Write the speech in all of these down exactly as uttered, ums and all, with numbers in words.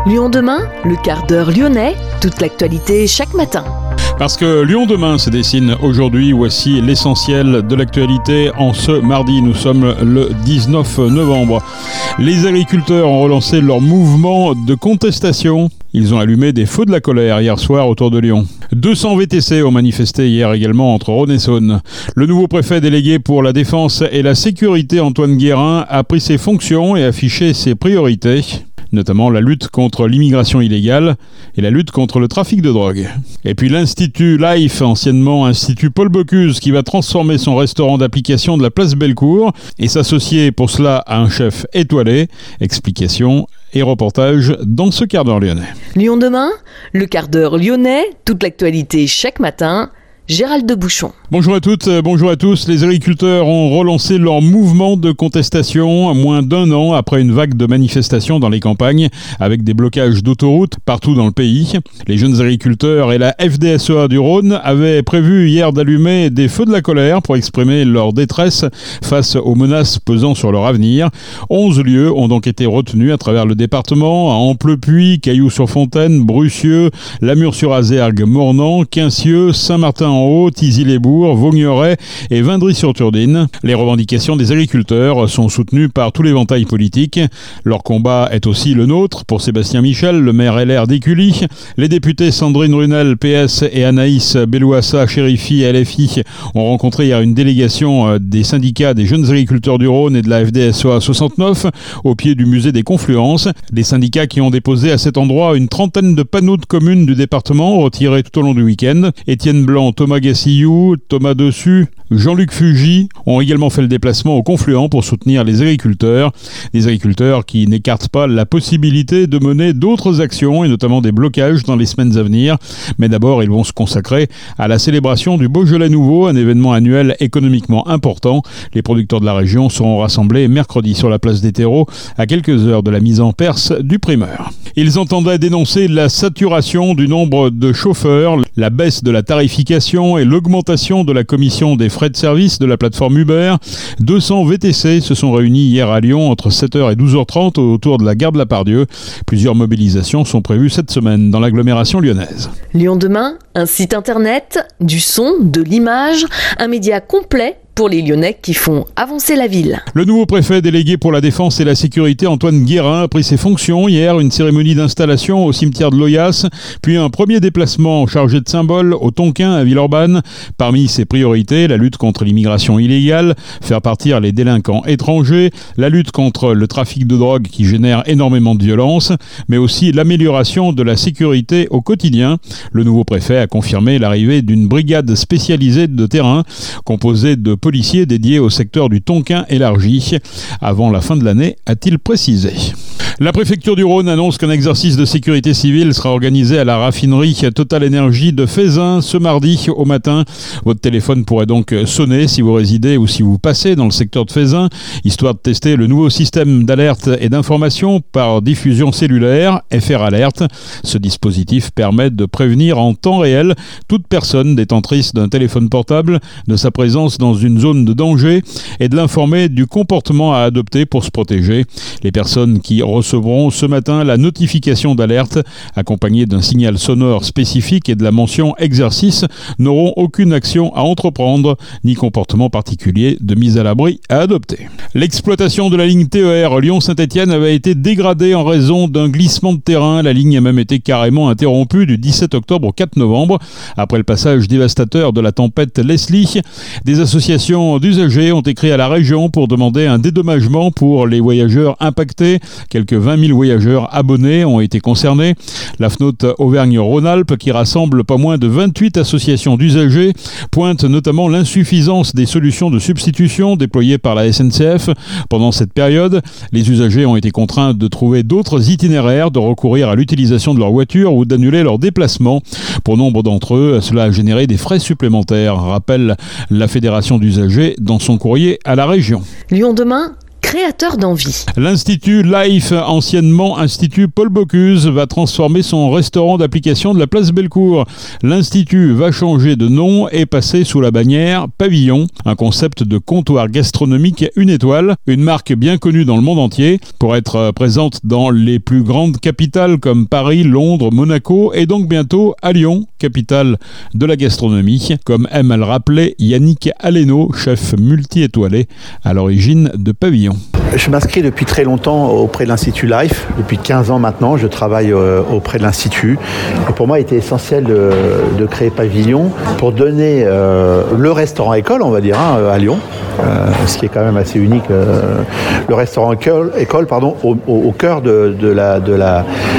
Lyon demain, le quart d'heure lyonnais, toute l'actualité chaque matin. Parce que Lyon demain se dessine aujourd'hui, voici l'essentiel de l'actualité en ce mardi. Nous sommes le dix-neuf novembre. Les agriculteurs ont relancé leur mouvement de contestation. Ils ont allumé des feux de la colère hier soir autour de Lyon. deux cents V T C ont manifesté hier également entre Rhône et Saône. Le nouveau préfet délégué pour la défense et la sécurité, Antoine Guérin, a pris ses fonctions et affiché ses priorités, notamment la lutte contre l'immigration illégale et la lutte contre le trafic de drogue. Et puis l'Institut Life, anciennement Institut Paul Bocuse, qui va transformer son restaurant d'application de la place Bellecour et s'associer pour cela à un chef étoilé. Explication et reportage dans ce quart d'heure lyonnais. Lyon demain, le quart d'heure lyonnais, toute l'actualité chaque matin. Gérald de Bouchon. Bonjour à toutes, bonjour à tous. Les agriculteurs ont relancé leur mouvement de contestation à moins d'un an après une vague de manifestations dans les campagnes avec des blocages d'autoroutes partout dans le pays. Les jeunes agriculteurs et la F D S E A du Rhône avaient prévu hier d'allumer des feux de la colère pour exprimer leur détresse face aux menaces pesant sur leur avenir. Onze lieux ont donc été retenus à travers le département, à Amplepuis, Cailloux-sur-Fontaine, Brucieux, Lamure-sur-Azergue, Mornan, Quincieux, Saint-Martin en haut, Tizy-les-Bourgs, Vaugneray et Vindry-sur-Turdine. Les revendications des agriculteurs sont soutenues par tout l'éventail politique. Leur combat est aussi le nôtre pour Sébastien Michel, le maire L R d'Écully. Les députés Sandrine Runel, P S, et Anaïs Bellouassa, Chérifi, L F I, ont rencontré hier une délégation des syndicats des jeunes agriculteurs du Rhône et de la F D S E A soixante-neuf au pied du musée des Confluences. Des syndicats qui ont déposé à cet endroit une trentaine de panneaux de communes du département retirés tout au long du week-end. Étienne Blanc, Thomas Gassillou, Thomas Dessus, Jean-Luc Fugy ont également fait le déplacement au Confluent pour soutenir les agriculteurs. Des agriculteurs qui n'écartent pas la possibilité de mener d'autres actions et notamment des blocages dans les semaines à venir. Mais d'abord, ils vont se consacrer à la célébration du Beaujolais Nouveau, un événement annuel économiquement important. Les producteurs de la région seront rassemblés mercredi sur la place des terreaux à quelques heures de la mise en perce du primeur. Ils entendaient dénoncer la saturation du nombre de chauffeurs, la baisse de la tarification et l'augmentation de la commission des frais de service de la plateforme Uber. deux cents V T C se sont réunis hier à Lyon entre sept heures et douze heures trente autour de la gare de la Pardieu. Plusieurs mobilisations sont prévues cette semaine dans l'agglomération lyonnaise. Lyon demain, un site internet, du son, de l'image, un média complet pour les Lyonnais qui font avancer la ville. Le nouveau préfet délégué pour la défense et la sécurité, Antoine Guérin, a pris ses fonctions hier. Une cérémonie d'installation au cimetière de Loyasse, puis un premier déplacement chargé de symboles au Tonquin à Villeurbanne. Parmi ses priorités, la lutte contre l'immigration illégale, faire partir les délinquants étrangers, la lutte contre le trafic de drogue qui génère énormément de violence, mais aussi l'amélioration de la sécurité au quotidien. Le nouveau préfet a confirmé l'arrivée d'une brigade spécialisée de terrain composée de policiers dédiés au secteur du Tonquin élargi. Avant la fin de l'année, a-t-il précisé. La préfecture du Rhône annonce qu'un exercice de sécurité civile sera organisé à la raffinerie Total Énergie de Feyzin ce mardi au matin. Votre téléphone pourrait donc sonner si vous résidez ou si vous passez dans le secteur de Feyzin, histoire de tester le nouveau système d'alerte et d'information par diffusion cellulaire, F R Alert. Ce dispositif permet de prévenir en temps réel toute personne détentrice d'un téléphone portable de sa présence dans une zone de danger et de l'informer du comportement à adopter pour se protéger. Les personnes qui recevront ce matin la notification d'alerte accompagnée d'un signal sonore spécifique et de la mention exercice n'auront aucune action à entreprendre ni comportement particulier de mise à l'abri à adopter. L'exploitation de la ligne T E R Lyon-Saint-Étienne avait été dégradée en raison d'un glissement de terrain. La ligne a même été carrément interrompue du dix-sept octobre au quatre novembre après le passage dévastateur de la tempête Leslie. Des associations d'usagers ont écrit à la région pour demander un dédommagement pour les voyageurs impactés. Quelques vingt mille voyageurs abonnés ont été concernés. La F N O T Auvergne-Rhône-Alpes, qui rassemble pas moins de vingt-huit associations d'usagers, pointe notamment l'insuffisance des solutions de substitution déployées par la S N C F. Pendant cette période, les usagers ont été contraints de trouver d'autres itinéraires, de recourir à l'utilisation de leur voiture ou d'annuler leur déplacement. Pour nombre d'entre eux, cela a généré des frais supplémentaires, rappelle la Fédération d'usagers dans son courrier à la région. Lyon demain, créateur d'envie. L'Institut Life, anciennement Institut Paul Bocuse, va transformer son restaurant d'application de la place Bellecour. L'Institut va changer de nom et passer sous la bannière Pavillon, un concept de comptoir gastronomique une étoile, une marque bien connue dans le monde entier, pour être présente dans les plus grandes capitales comme Paris, Londres, Monaco et donc bientôt à Lyon, capitale de la gastronomie, comme aime à le rappeler Yannick Aleno, chef multi-étoilé à l'origine de Pavillon. Je m'inscris depuis très longtemps auprès de l'Institut Life. Depuis quinze ans maintenant, je travaille auprès de l'Institut. Et pour moi, il était essentiel de, de créer Pavillon pour donner euh, le restaurant école, on va dire, hein, à Lyon, euh, ce qui est quand même assez unique. Euh, le restaurant école, école pardon, au, au, au cœur de, de, la, de, la,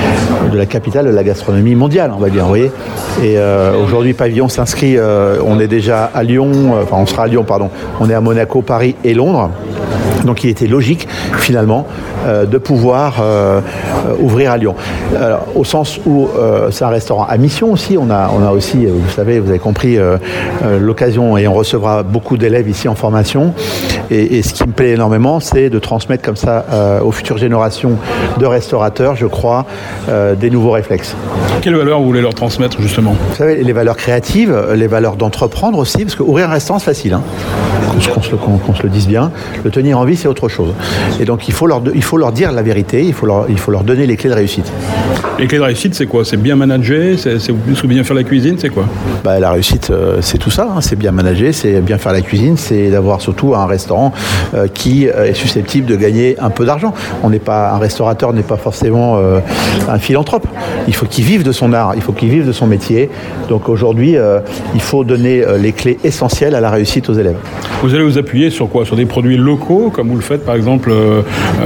de la capitale de la gastronomie mondiale, on va dire. Vous voyez. Et euh, aujourd'hui, Pavillon s'inscrit. Euh, on est déjà à Lyon, euh, enfin, on sera à Lyon, pardon. On est à Monaco, Paris et Londres. Donc il était logique finalement euh, de pouvoir euh, euh, ouvrir à Lyon. Alors, au sens où euh, c'est un restaurant à mission aussi, on a, on a aussi, vous savez, vous avez compris, euh, euh, l'occasion, et on recevra beaucoup d'élèves ici en formation. Et, et ce qui me plaît énormément, c'est de transmettre comme ça euh, aux futures générations de restaurateurs, je crois, euh, des nouveaux réflexes. Quelles valeurs vous voulez leur transmettre justement ? Vous savez, les valeurs créatives, les valeurs d'entreprendre aussi, parce qu'ouvrir un restaurant, c'est facile, hein, qu'on, qu'on, se, qu'on, qu'on se le dise bien. Le tenir en vie, c'est autre chose. Et donc, il faut leur, il faut leur dire la vérité, il faut leur, il faut leur donner les clés de réussite. Les clés de réussite, c'est quoi ? C'est bien manager ? C'est, c'est bien faire la cuisine ? C'est quoi ? Bah, la réussite, euh, c'est tout ça. Hein. C'est bien manager, c'est bien faire la cuisine, c'est d'avoir surtout un restaurant euh, qui euh, est susceptible de gagner un peu d'argent. On n'est pas, un restaurateur n'est pas forcément euh, un philanthrope. Il faut qu'il vive de son art, il faut qu'il vive de son métier. Donc aujourd'hui, euh, il faut donner euh, les clés essentielles à la réussite aux élèves. Vous allez vous appuyer sur quoi ? Sur des produits locaux, comme vous le faites par exemple euh,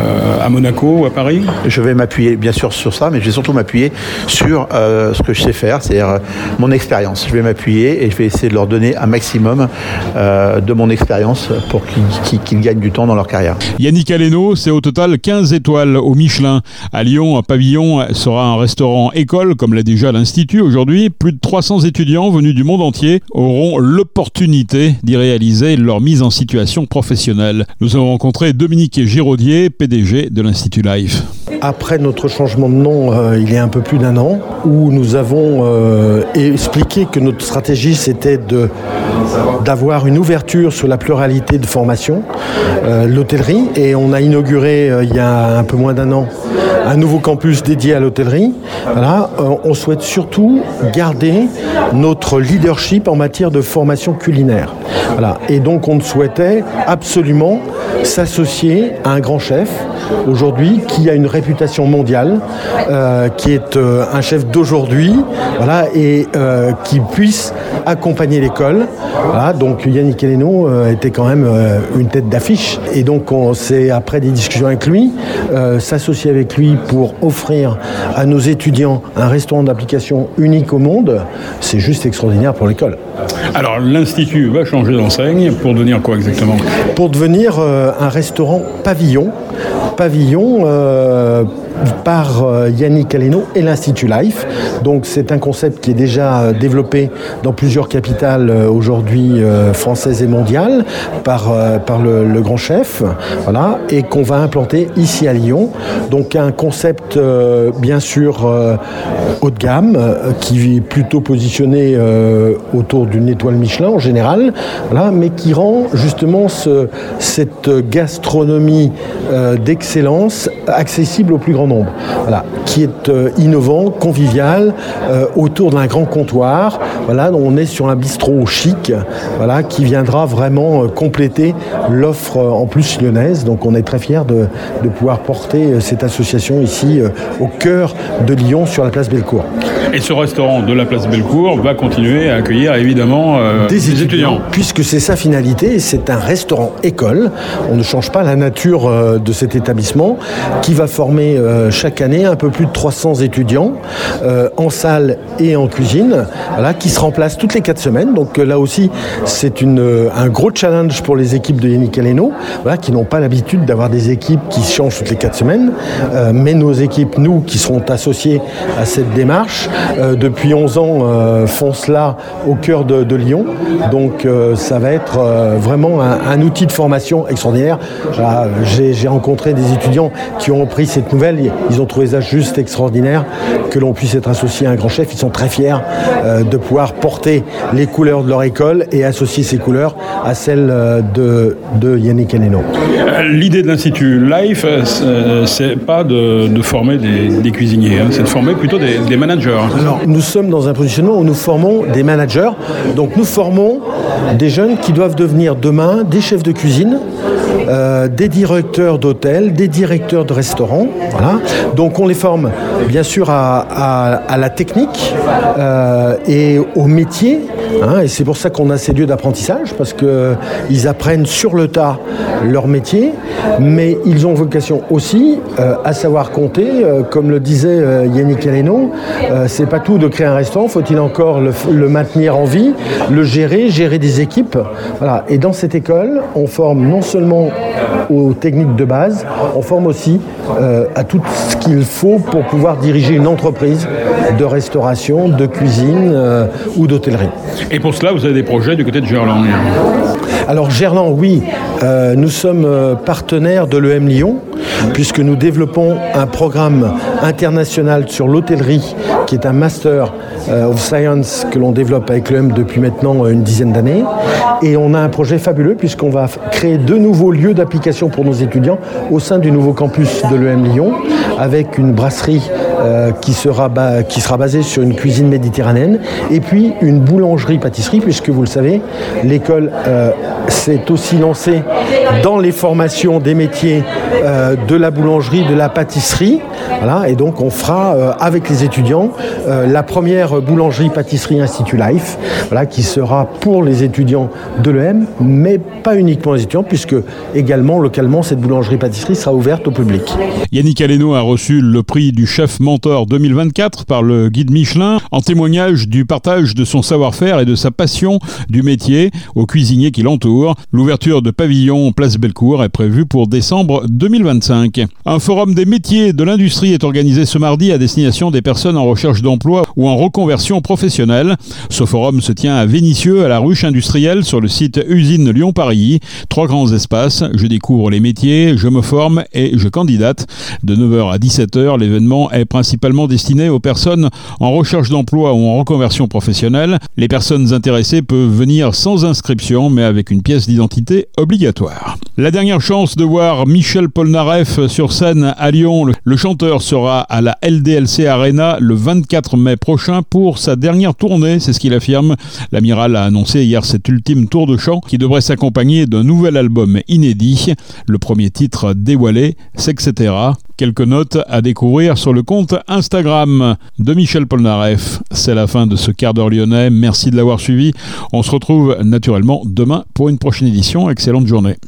à Monaco ou à Paris ? Je vais m'appuyer bien sûr sur ça, mais je vais surtout m'appuyer sur euh, ce que je sais faire, c'est-à-dire euh, mon expérience. Je vais m'appuyer et je vais essayer de leur donner un maximum euh, de mon expérience pour qu'ils, qu'ils, qu'ils gagnent du temps dans leur carrière. Yannick Aleno, c'est au total quinze étoiles au Michelin. À Lyon, Pavillon sera un restaurant école, comme l'a déjà l'Institut aujourd'hui. Plus de trois cents étudiants venus du monde entier auront l'opportunité d'y réaliser leur mise en situation professionnelle. Nous avons rencontré Dominique Giraudier, P D G de l'Institut Life. Après notre changement de nom, euh, il y a un peu plus d'un an, où nous avons euh, expliqué que notre stratégie, c'était de, d'avoir une ouverture sur la pluralité de formation, euh, l'hôtellerie, et on a inauguré euh, il y a un peu moins d'un an un nouveau campus dédié à l'hôtellerie. Voilà, euh, on souhaite surtout garder notre leadership en matière de formation culinaire. Voilà, et donc on souhaitait absolument s'associer à un grand chef aujourd'hui qui a une réputation mondiale, euh, qui est euh, un chef d'aujourd'hui, voilà, et euh, qui puisse accompagner l'école. Voilà, donc Yannick Aleno euh, était quand même euh, une tête d'affiche, et donc on s'est, après des discussions avec lui, euh, s'associer avec lui pour offrir à nos étudiants un restaurant d'application unique au monde. C'est juste extraordinaire pour l'école. Alors l'Institut va changer d'enseigne pour devenir quoi exactement ? Pour devenir euh, un restaurant pavillon, pavillon euh, par euh, Yannick Aleno et l'Institut Life. Donc c'est un concept qui est déjà euh, développé dans plusieurs capitales euh, aujourd'hui euh, françaises et mondiales par, euh, par le, le grand chef, voilà, et qu'on va implanter ici à Lyon. Donc un concept euh, bien sûr euh, haut de gamme, euh, qui est plutôt positionné euh, autour d'une étoile Michelin en général, voilà, mais qui rend justement ce, cette gastronomie euh, d'excellence accessible au plus grand nombre, voilà, qui est euh, innovant, convivial, euh, autour d'un grand comptoir. Voilà, on est sur un bistrot chic, voilà, qui viendra vraiment euh, compléter l'offre euh, en plus lyonnaise. Donc on est très fiers de, de pouvoir porter euh, cette association ici euh, au cœur de Lyon, sur la place Bellecour. Et ce restaurant de la place Bellecour va continuer à accueillir évidemment euh, des, des étudiants, étudiants. Puisque c'est sa finalité, c'est un restaurant école. On ne change pas la nature euh, de cet établissement qui va former euh, euh, chaque année un peu plus de trois cents étudiants euh, en salle et en cuisine, voilà, qui se remplacent toutes les quatre semaines. Donc euh, là aussi, c'est une, euh, un gros challenge pour les équipes de Yannick Aleno, voilà, qui n'ont pas l'habitude d'avoir des équipes qui changent toutes les quatre semaines. Euh, mais nos équipes, nous, qui seront associés à cette démarche, euh, depuis onze ans, euh, font cela au cœur de, de Lyon. Donc euh, ça va être euh, vraiment un, un outil de formation extraordinaire. Voilà, j'ai, j'ai rencontré des étudiants qui ont pris cette nouvelle, ils ont trouvé ça juste extraordinaire que l'on puisse être associé à un grand chef. Ils sont très fiers euh, de pouvoir porter les couleurs de leur école et associer ces couleurs à celles euh, de, de Yannick Aleno. L'idée de l'Institut Life, c'est pas de, de former des, des cuisiniers, hein, c'est de former plutôt des, des managers. Alors, nous sommes dans un positionnement où nous formons des managers. Donc nous formons des jeunes qui doivent devenir demain des chefs de cuisine, euh, des directeurs d'hôtels, des directeurs de restaurants. Voilà. Donc on les forme bien sûr à, à, à la technique euh, et au métier. Hein, et c'est pour ça qu'on a ces lieux d'apprentissage, parce qu'ils apprennent sur le tas leur métier, mais ils ont vocation aussi euh, à savoir compter. Euh, comme le disait euh, Yannick Aleno, euh, c'est pas tout de créer un restaurant, faut-il encore le, le maintenir en vie, le gérer, gérer des équipes. Voilà. Et dans cette école, on forme non seulement aux techniques de base, on forme aussi euh, à tout ce qu'il faut pour pouvoir diriger une entreprise de restauration, de cuisine euh, ou d'hôtellerie. Et pour cela, vous avez des projets du côté de Gerland. Alors Gerland, oui, euh, nous sommes euh, partenaires de l'E M Lyon, puisque nous développons un programme international sur l'hôtellerie, qui est un Master euh, of Science que l'on développe avec l'E M depuis maintenant une dizaine d'années. Et on a un projet fabuleux, puisqu'on va créer deux nouveaux lieux d'application pour nos étudiants au sein du nouveau campus de l'E M Lyon, avec une brasserie euh, qui, sera ba- qui sera basée sur une cuisine méditerranéenne, et puis une boulangerie-pâtisserie, puisque vous le savez, l'école euh, s'est aussi lancée dans les formations des métiers euh, de la boulangerie, de la pâtisserie. Voilà, et donc on fera euh, avec les étudiants euh, la première boulangerie-pâtisserie Institut Life, voilà, qui sera pour les étudiants de l'E M, mais pas uniquement les étudiants, puisque également localement cette boulangerie-pâtisserie sera ouverte au public. Yannick Aleno a reçu le prix du chef mentor deux mille vingt-quatre par le guide Michelin, en témoignage du partage de son savoir-faire et de sa passion du métier aux cuisiniers qui l'entourent. L'ouverture de pavillon Place Bellecour est prévue pour décembre deux mille vingt-cinq. Un forum des métiers de l'industrie est organisé ce mardi à destination des personnes en recherche d'emploi ou en reconversion professionnelle. Ce forum se tient à Vénissieux, à la ruche industrielle, sur le site Usine Lyon-Paris. Trois grands espaces. Je découvre les métiers, je me forme et je candidate. De neuf heures à dix-sept heures, l'événement est principalement destiné aux personnes en recherche d'emploi ou en reconversion professionnelle. Les personnes intéressées peuvent venir sans inscription, mais avec une pièce d'identité obligatoire. La dernière chance de voir Michel Polnareff sur scène à Lyon. Le chanteur sera à la L D L C Arena le vingt-quatre mai prochain pour sa dernière tournée, c'est ce qu'il affirme. L'amiral a annoncé hier cet ultime tour de chant qui devrait s'accompagner d'un nouvel album inédit. Le premier titre dévoilé, c'est et cetera. Quelques notes à découvrir sur le compte Instagram de Michel Polnareff. C'est la fin de ce quart d'heure lyonnais. Merci de l'avoir suivi. On se retrouve naturellement demain pour une prochaine édition. Excellente journée.